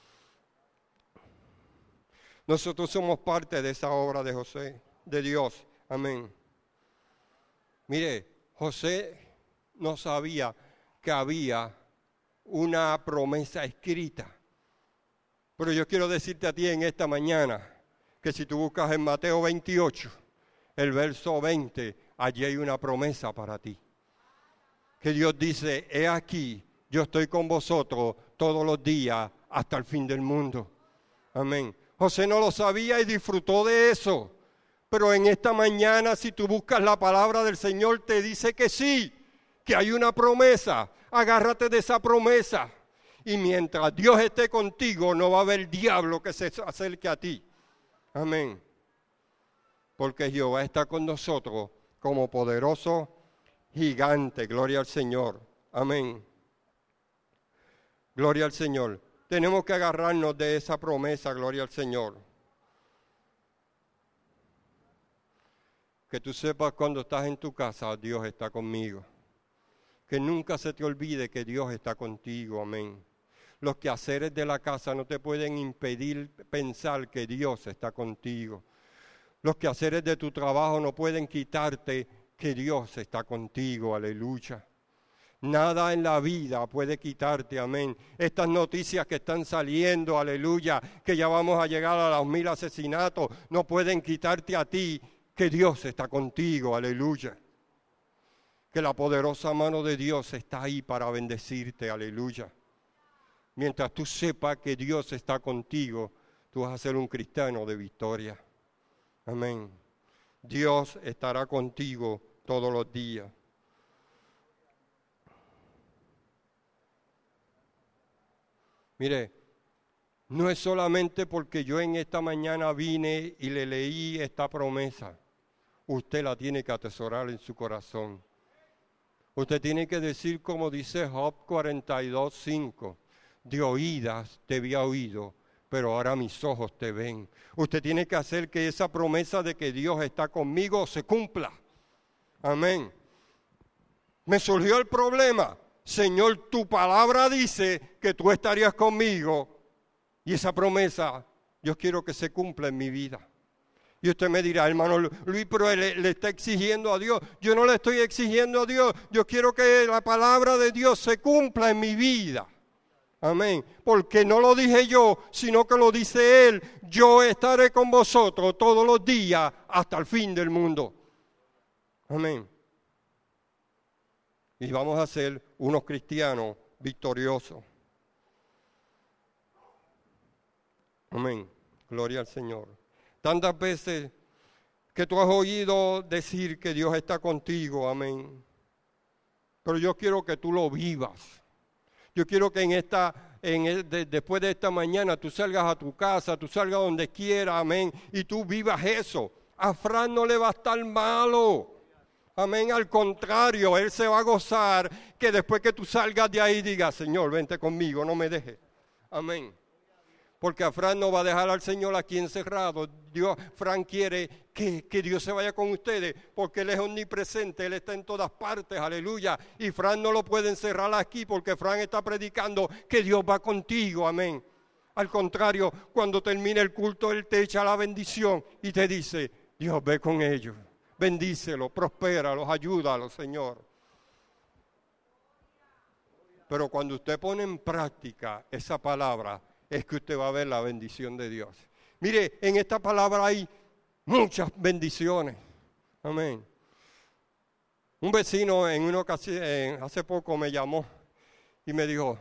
Speaker 2: Nosotros somos parte de esa obra de José, de Dios, amén. Mire, José no sabía que había una promesa escrita, pero yo quiero decirte a ti en esta mañana, que si tú buscas en Mateo 28, el verso 20, allí hay una promesa para ti, que Dios dice, he aquí, yo estoy con vosotros todos los días hasta el fin del mundo. Amén. José no lo sabía y disfrutó de eso. Pero en esta mañana, si tú buscas la palabra del Señor, te dice que sí, que hay una promesa. Agárrate de esa promesa. Y mientras Dios esté contigo, no va a haber diablo que se acerque a ti. Amén. Porque Jehová está con nosotros como poderoso gigante. Gloria al Señor. Amén. Gloria al Señor. Tenemos que agarrarnos de esa promesa, gloria al Señor. Que tú sepas cuando estás en tu casa, Dios está conmigo. Que nunca se te olvide que Dios está contigo, amén. Los quehaceres de la casa no te pueden impedir pensar que Dios está contigo. Los quehaceres de tu trabajo no pueden quitarte que Dios está contigo, aleluya. Nada en la vida puede quitarte, amén. Estas noticias que están saliendo, aleluya, que ya vamos a llegar a los 1000 asesinatos, no pueden quitarte a ti que Dios está contigo, aleluya. Que la poderosa mano de Dios está ahí para bendecirte, aleluya. Mientras tú sepas que Dios está contigo, tú vas a ser un cristiano de victoria. Amén. Dios estará contigo todos los días. Mire, no es solamente porque yo en esta mañana vine y le leí esta promesa. Usted la tiene que atesorar en su corazón. Usted tiene que decir como dice Job 42:5. De oídas te había oído, pero ahora mis ojos te ven. Usted tiene que hacer que esa promesa de que Dios está conmigo se cumpla. Amén. Me surgió el problema. Señor, tu palabra dice que tú estarías conmigo y esa promesa yo quiero que se cumpla en mi vida. Y usted me dirá, hermano Luis, pero le está exigiendo a Dios. Yo no le estoy exigiendo a Dios, yo quiero que la palabra de Dios se cumpla en mi vida. Amén. Porque no lo dije yo, sino que lo dice Él. Yo estaré con vosotros todos los días hasta el fin del mundo. Amén. Y vamos a ser unos cristianos victoriosos. Amén. Gloria al Señor. Tantas veces que tú has oído decir que Dios está contigo. Amén. Pero yo quiero que tú lo vivas. Yo quiero que después de esta mañana tú salgas a tu casa, tú salgas donde quieras, amén, y tú vivas eso. A Fran no le va a estar malo, amén, al contrario, él se va a gozar que después que tú salgas de ahí digas, Señor, vente conmigo, no me dejes, amén. Porque a Fran no va a dejar al Señor aquí encerrado. Fran quiere que Dios se vaya con ustedes, porque Él es omnipresente, Él está en todas partes, aleluya. Y Fran no lo puede encerrar aquí, porque Fran está predicando que Dios va contigo, amén. Al contrario, cuando termine el culto, Él te echa la bendición y te dice, Dios ve con ellos, bendícelos, prospéralos, ayúdalos, Señor. Pero cuando usted pone en práctica esa palabra, es que usted va a ver la bendición de Dios. Mire, en esta palabra hay muchas bendiciones. Amén. Un vecino en una ocasión, hace poco me llamó y me dijo,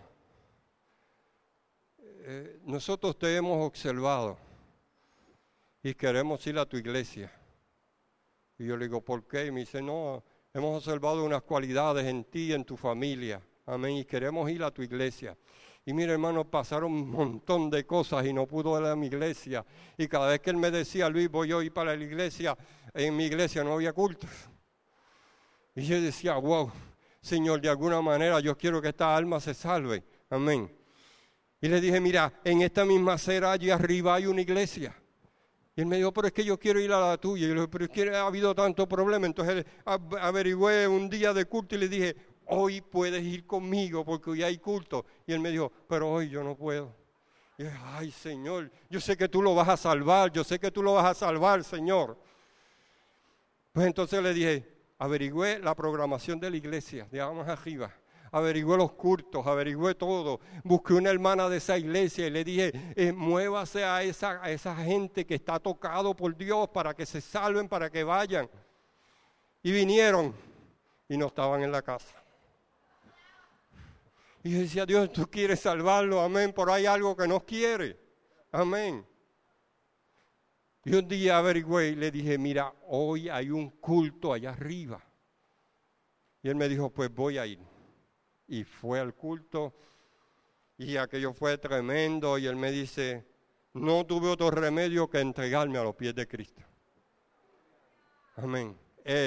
Speaker 2: nosotros te hemos observado y queremos ir a tu iglesia. Y yo le digo, ¿por qué? Y me dice, no, hemos observado unas cualidades en ti y en tu familia. Amén. Y queremos ir a tu iglesia. Y mire, hermano, pasaron un montón de cosas y no pudo ir a mi iglesia. Y cada vez que él me decía, Luis, voy a ir para la iglesia, en mi iglesia no había culto. Y yo decía, wow, Señor, de alguna manera yo quiero que esta alma se salve. Amén. Y le dije, mira, en esta misma acera allí arriba hay una iglesia. Y él me dijo, pero es que yo quiero ir a la tuya. Y yo le dije, pero es que ha habido tanto problema. Entonces averigüé un día de culto y le dije, hoy puedes ir conmigo porque hoy hay culto. Y él me dijo, pero hoy yo no puedo. Y yo dije, ay, Señor, yo sé que tú lo vas a salvar, yo sé que tú lo vas a salvar, Señor. Pues entonces le dije, averigüé la programación de la iglesia, de más arriba. Averigüé los cultos, averigüé todo. Busqué una hermana de esa iglesia y le dije, muévase a esa gente que está tocado por Dios para que se salven, para que vayan. Y vinieron y no estaban en la casa. Y yo decía, Dios, tú quieres salvarlo, amén, pero hay algo que nos quiere, amén. Y un día averigüé y le dije, mira, hoy hay un culto allá arriba. Y él me dijo, pues voy a ir. Y fue al culto y aquello fue tremendo. Y él me dice, no tuve otro remedio que entregarme a los pies de Cristo. Amén.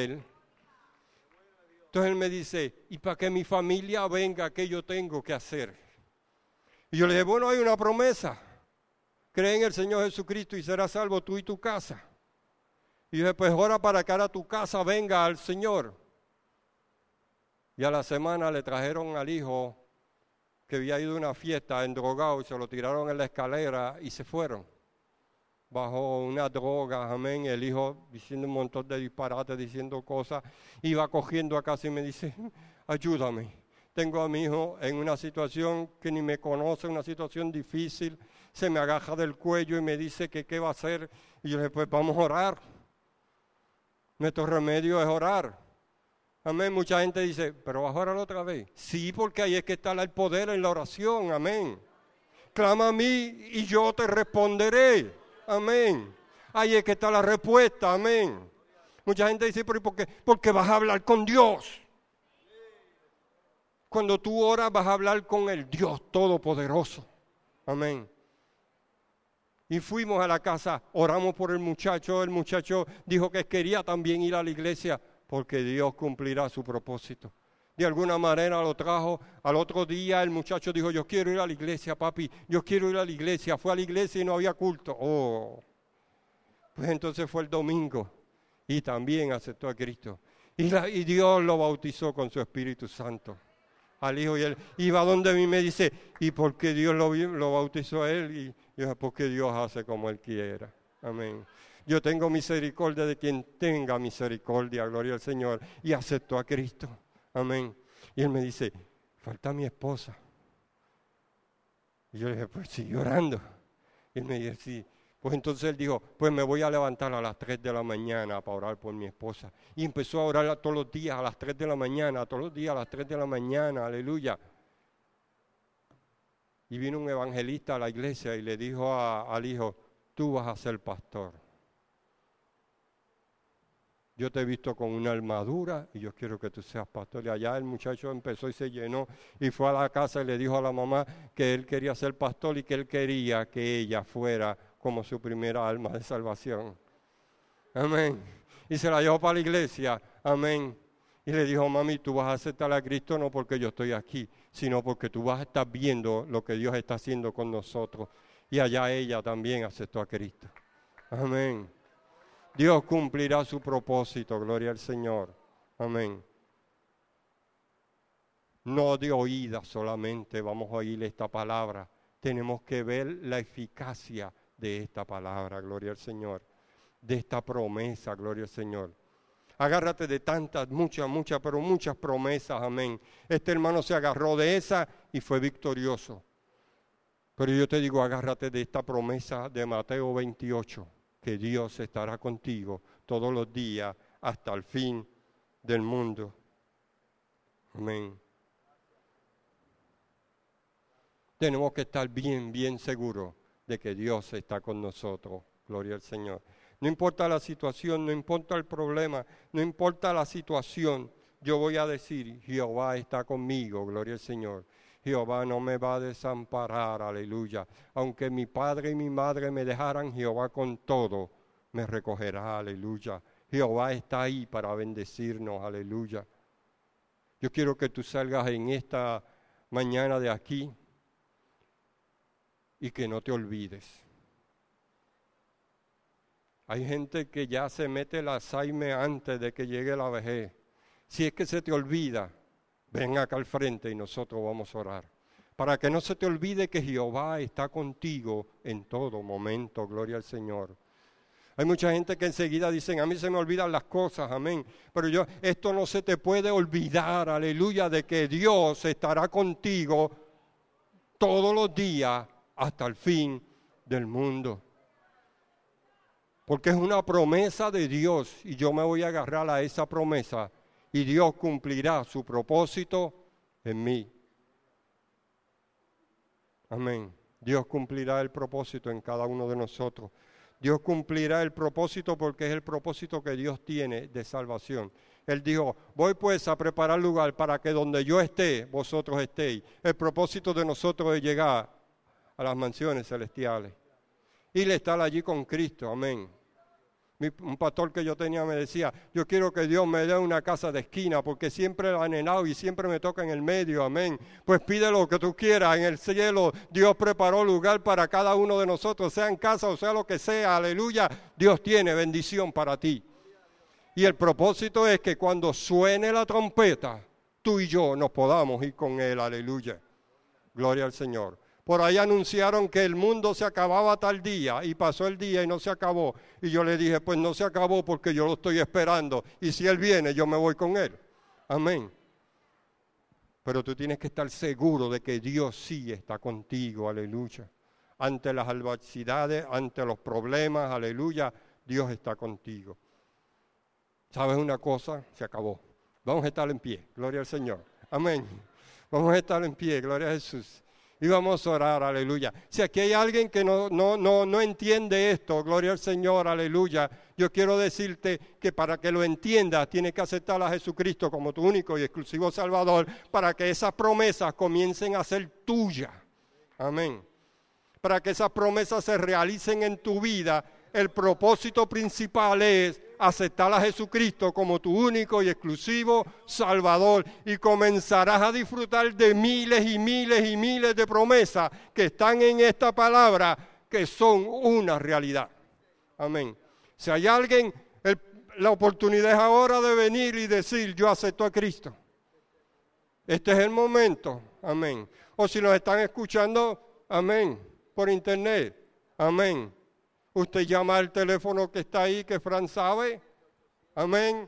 Speaker 2: Entonces él me dice, y para que mi familia venga, ¿qué yo tengo que hacer? Y yo le dije, bueno, hay una promesa. Cree en el Señor Jesucristo y serás salvo tú y tu casa. Y yo dije, pues ora para que ahora tu casa venga al Señor. Y a la semana le trajeron al hijo que había ido a una fiesta endrogado y se lo tiraron en la escalera y se fueron. Bajo una droga, amén, el hijo diciendo un montón de disparates, diciendo cosas, iba cogiendo a casa y me dice, ayúdame, tengo a mi hijo en una situación que ni me conoce, una situación difícil, se me agaja del cuello y me dice que qué va a hacer, y yo le dije, pues vamos a orar, nuestro remedio es orar, amén. Mucha gente dice, pero vas a orar otra vez, sí, porque ahí es que está el poder en la oración, amén, clama a mí y yo te responderé. Amén. Ahí es que está la respuesta, amén. Mucha gente dice, pero ¿por qué? Porque vas a hablar con Dios. Cuando tú oras vas a hablar con el Dios Todopoderoso. Amén. Y fuimos a la casa, oramos por el muchacho dijo que quería también ir a la iglesia porque Dios cumplirá su propósito. De alguna manera lo trajo. Al otro día el muchacho dijo, yo quiero ir a la iglesia, papi, yo quiero ir a la iglesia. Fue a la iglesia y no había culto. Oh, pues entonces fue el domingo y también aceptó a Cristo. Y Dios lo bautizó con su Espíritu Santo al hijo. Y él iba donde mí me dice, ¿y por qué Dios lo bautizó a él? Y yo, porque Dios hace como Él quiera. Amén. Yo tengo misericordia de quien tenga misericordia, gloria al Señor. Y aceptó a Cristo. Amén. Y él me dice, falta mi esposa. Y yo le dije, pues sigue orando. Y él me dijo, sí. Pues entonces él dijo, pues me voy a levantar a las 3 de la mañana para orar por mi esposa. Y empezó a orar todos los días a las 3 de la mañana, todos los días a las 3 de la mañana, aleluya. Y vino un evangelista a la iglesia y le dijo al hijo, tú vas a ser pastor. Yo te he visto con una armadura y yo quiero que tú seas pastor. Y allá el muchacho empezó y se llenó y fue a la casa y le dijo a la mamá que él quería ser pastor y que él quería que ella fuera como su primera alma de salvación. Amén. Y se la llevó para la iglesia. Amén. Y le dijo, mami, tú vas a aceptar a Cristo no porque yo estoy aquí, sino porque tú vas a estar viendo lo que Dios está haciendo con nosotros. Y allá ella también aceptó a Cristo. Amén. Dios cumplirá su propósito, gloria al Señor. Amén. No de oídas solamente vamos a oír esta palabra. Tenemos que ver la eficacia de esta palabra, gloria al Señor. De esta promesa, gloria al Señor. Agárrate de tantas, pero muchas promesas, amén. Este hermano se agarró de esa y fue victorioso. Pero yo te digo, agárrate de esta promesa de Mateo 28, que Dios estará contigo todos los días hasta el fin del mundo. Amén. Tenemos que estar bien seguros de que Dios está con nosotros. Gloria al Señor. No importa la situación, no importa el problema, no importa la situación, yo voy a decir, Jehová está conmigo, gloria al Señor. Jehová no me va a desamparar, aleluya. Aunque mi padre y mi madre me dejaran, Jehová con todo me recogerá, aleluya. Jehová está ahí para bendecirnos, aleluya. Yo quiero que tú salgas en esta mañana de aquí y que no te olvides. Hay gente que ya se mete el Alzheimer antes de que llegue la vejez. Si es que se te olvida, ven acá al frente y nosotros vamos a orar. Para que no se te olvide que Jehová está contigo en todo momento, gloria al Señor. Hay mucha gente que enseguida dicen, a mí se me olvidan las cosas, amén. Pero esto no se te puede olvidar, aleluya, de que Dios estará contigo todos los días hasta el fin del mundo. Porque es una promesa de Dios y yo me voy a agarrar a esa promesa y Dios cumplirá su propósito en mí. Amén. Dios cumplirá el propósito en cada uno de nosotros. Dios cumplirá el propósito porque es el propósito que Dios tiene de salvación. Él dijo, voy pues a preparar lugar para que donde yo esté, vosotros estéis. El propósito de nosotros es llegar a las mansiones celestiales. Y le estar allí con Cristo, amén. Un pastor que yo tenía me decía, yo quiero que Dios me dé una casa de esquina, porque siempre lo he anhelado y siempre me toca en el medio, amén. Pues pide lo que tú quieras, en el cielo Dios preparó lugar para cada uno de nosotros, sea en casa o sea lo que sea, aleluya. Dios tiene bendición para ti. Y el propósito es que cuando suene la trompeta, tú y yo nos podamos ir con Él, aleluya. Gloria al Señor. Por ahí anunciaron que el mundo se acababa tal día y pasó el día y no se acabó. Y yo le dije, pues no se acabó porque yo lo estoy esperando. Y si Él viene, yo me voy con Él. Amén. Pero tú tienes que estar seguro de que Dios sí está contigo, aleluya. Ante las adversidades, ante los problemas, aleluya, Dios está contigo. ¿Sabes una cosa? Se acabó. Vamos a estar en pie, gloria al Señor. Amén. Vamos a estar en pie, gloria a Jesús. Y vamos a orar, aleluya. Si aquí hay alguien que no entiende esto, gloria al Señor, aleluya. Yo quiero decirte que para que lo entiendas, tienes que aceptar a Jesucristo como tu único y exclusivo Salvador, para que esas promesas comiencen a ser tuyas. Amén. Para que esas promesas se realicen en tu vida, el propósito principal es aceptar a Jesucristo como tu único y exclusivo Salvador y comenzarás a disfrutar de miles y miles y miles de promesas que están en esta palabra que son una realidad. Amén. Si hay alguien, la oportunidad es ahora de venir y decir, yo acepto a Cristo. Este es el momento. Amén. O si nos están escuchando, amén, por internet. Amén. Usted llama al teléfono que está ahí, que Fran sabe. Amén.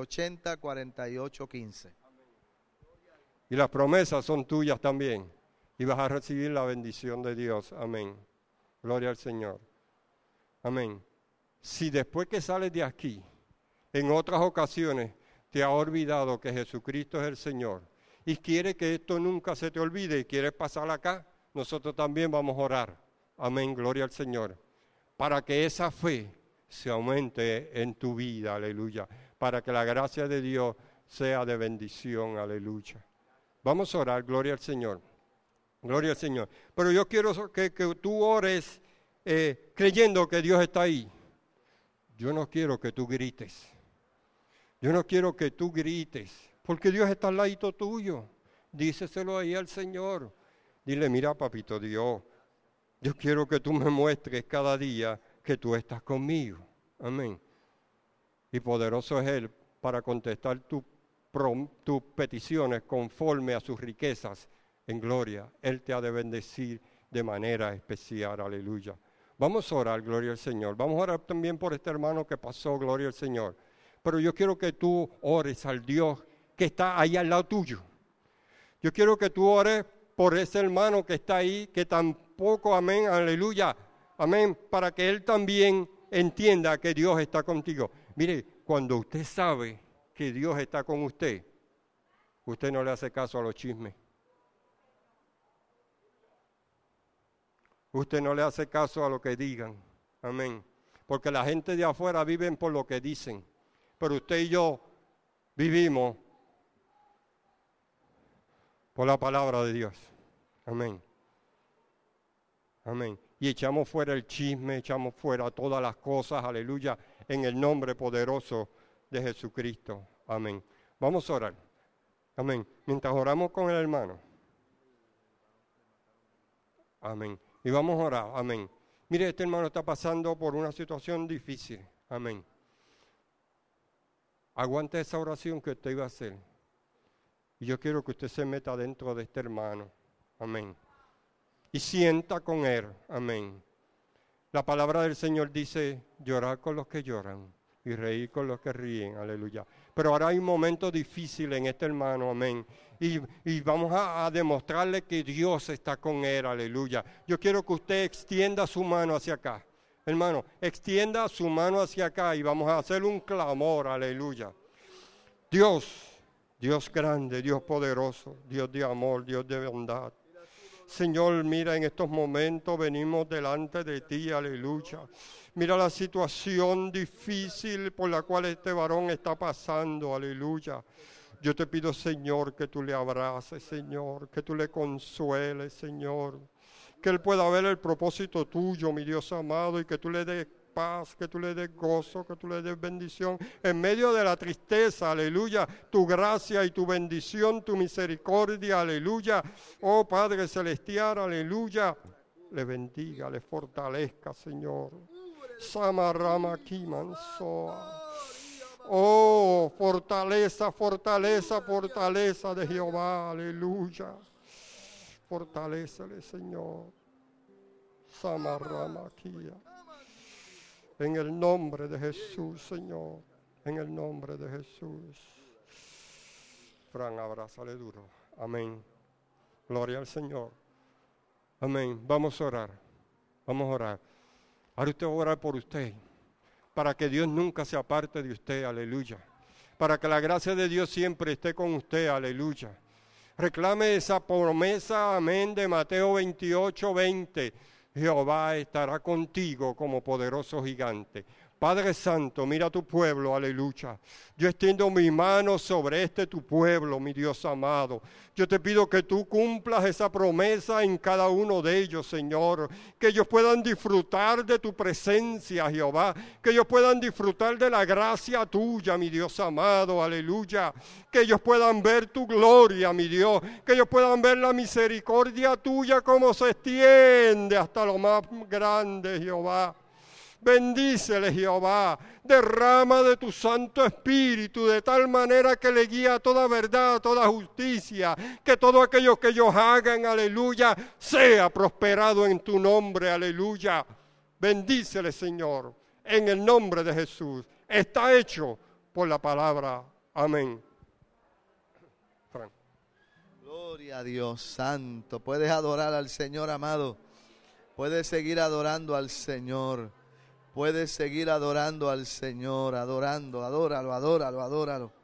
Speaker 1: 787-780-4815.
Speaker 2: Y las promesas son tuyas también. y vas a recibir la bendición de Dios. Amén. Gloria al Señor. Amén. Si después que sales de aquí, en otras ocasiones, te has olvidado que Jesucristo es el Señor y quiere que esto nunca se te olvide y quieres pasar acá, nosotros también vamos a orar. Amén, gloria al Señor. Para que esa fe se aumente en tu vida, aleluya. Para que la gracia de Dios sea de bendición, aleluya. Vamos a orar, gloria al Señor. Gloria al Señor. Pero yo quiero que tú ores creyendo que Dios está ahí. Yo no quiero que tú grites. Yo no quiero que tú grites, porque Dios está al ladito tuyo. Díceselo ahí al Señor. Dile, mira, papito Dios, yo quiero que tú me muestres cada día que tú estás conmigo. Amén. Y poderoso es Él para contestar tus peticiones conforme a sus riquezas en gloria. Él te ha de bendecir de manera especial. Aleluya. Vamos a orar, gloria al Señor. Vamos a orar también por este hermano que pasó, gloria al Señor. Pero yo quiero que tú ores al Dios que está ahí al lado tuyo. Yo quiero que tú ores por ese hermano que está ahí, que tampoco, amén, aleluya, amén, para que él también entienda que Dios está contigo. Mire, cuando usted sabe que Dios está con usted, usted no le hace caso a los chismes. Usted no le hace caso a lo que digan, amén. Porque la gente de afuera vive por lo que dicen. Pero usted y yo vivimos por la palabra de Dios. Amén. Amén. Y echamos fuera el chisme, echamos fuera todas las cosas, aleluya, en el nombre poderoso de Jesucristo. Amén. Vamos a orar. Amén. Mientras oramos con el hermano. Amén. Y vamos a orar. Amén. Mire, este hermano está pasando por una situación difícil. Amén. Aguante esa oración que usted iba a hacer. Y yo quiero que usted se meta dentro de este hermano. Amén. Y sienta con él. Amén. La palabra del Señor dice, llorar con los que lloran y reír con los que ríen. Aleluya. Pero ahora hay un momento difícil en este hermano. Amén. Y vamos a demostrarle que Dios está con él. Aleluya. Yo quiero que usted extienda su mano hacia acá. Hermano, extienda su mano hacia acá y vamos a hacer un clamor, aleluya. Dios grande, Dios poderoso, Dios de amor, Dios de bondad. Señor, mira, en estos momentos venimos delante de ti, aleluya. Mira la situación difícil por la cual este varón está pasando, aleluya. Yo te pido, Señor, que tú le abraces, Señor, que tú le consueles, Señor. Que él pueda ver el propósito tuyo, mi Dios amado, y que tú le des paz, que tú le des gozo, que tú le des bendición. En medio de la tristeza, aleluya, tu gracia y tu bendición, tu misericordia, aleluya. Oh Padre Celestial, aleluya. Le bendiga, le fortalezca, Señor. Samarama Kimansoa. Oh, fortaleza, fortaleza, fortaleza de Jehová, aleluya. Fortalécele, Señor. Samarramaquía. En el nombre de Jesús, Señor. En el nombre de Jesús. Fran, abrázale duro. Amén. Gloria al Señor. Amén. Vamos a orar. Vamos a orar. Ahora usted va a orar por usted. Para que Dios nunca se aparte de usted. Aleluya. Para que la gracia de Dios siempre esté con usted. Aleluya. Reclame esa promesa, amén, de Mateo 28:20. Jehová estará contigo como poderoso gigante. Padre Santo, mira tu pueblo, aleluya. Yo extiendo mi mano sobre tu pueblo, mi Dios amado. Yo te pido que tú cumplas esa promesa en cada uno de ellos, Señor. Que ellos puedan disfrutar de tu presencia, Jehová. Que ellos puedan disfrutar de la gracia tuya, mi Dios amado, aleluya. Que ellos puedan ver tu gloria, mi Dios. Que ellos puedan ver la misericordia tuya como se extiende hasta lo más grande, Jehová. Bendícele, Jehová, derrama de tu Santo Espíritu de tal manera que le guíe a toda verdad, a toda justicia, que todo aquello que ellos hagan, aleluya, sea prosperado en tu nombre, aleluya. Bendícele, Señor, en el nombre de Jesús. Está hecho por la palabra. Amén. Frank.
Speaker 1: Gloria a Dios santo. Puedes adorar al Señor, amado. Puedes seguir adorando al Señor. Puedes seguir adorando al Señor. Adorando, adóralo, adóralo, adóralo.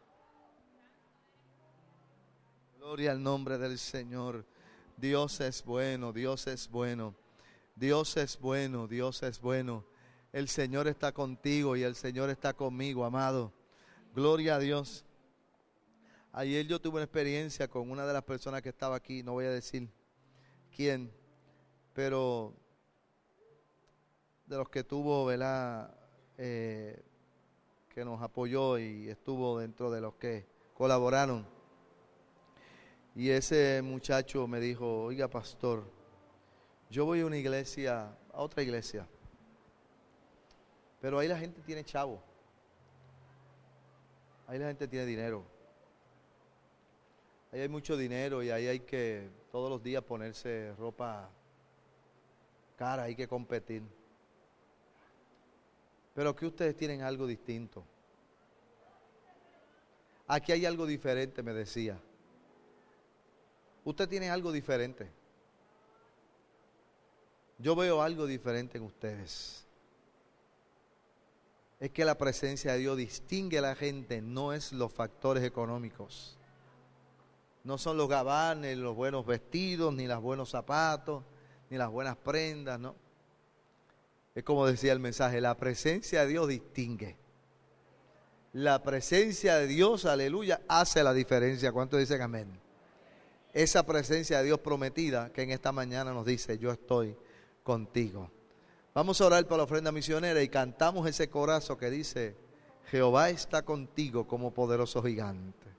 Speaker 1: Gloria al nombre del Señor. Dios es bueno, Dios es bueno. Dios es bueno, Dios es bueno. El Señor está contigo y el Señor está conmigo, amado. Gloria a Dios. Ayer yo tuve una experiencia con una de las personas que estaba aquí, no voy a decir quién, pero de los que tuvo, ¿verdad? Que nos apoyó y estuvo dentro de los que colaboraron. Y ese muchacho me dijo, oiga, pastor, yo voy a una iglesia, a otra iglesia, pero ahí la gente tiene chavo, ahí la gente tiene dinero. Ahí hay mucho dinero y ahí hay que todos los días ponerse ropa cara, hay que competir. Pero aquí ustedes tienen algo distinto. Aquí hay algo diferente, me decía. Usted tiene algo diferente. Yo veo algo diferente en ustedes. Es que la presencia de Dios distingue a la gente, no es los factores económicos. No son los gabanes, los buenos vestidos, ni los buenos zapatos, ni las buenas prendas, ¿no? Es como decía el mensaje, la presencia de Dios distingue. La presencia de Dios, aleluya, hace la diferencia. ¿Cuántos dicen amén? Esa presencia de Dios prometida que en esta mañana nos dice, yo estoy contigo. Vamos a orar por la ofrenda misionera y cantamos ese corazo que dice, Jehová está contigo como poderoso gigante.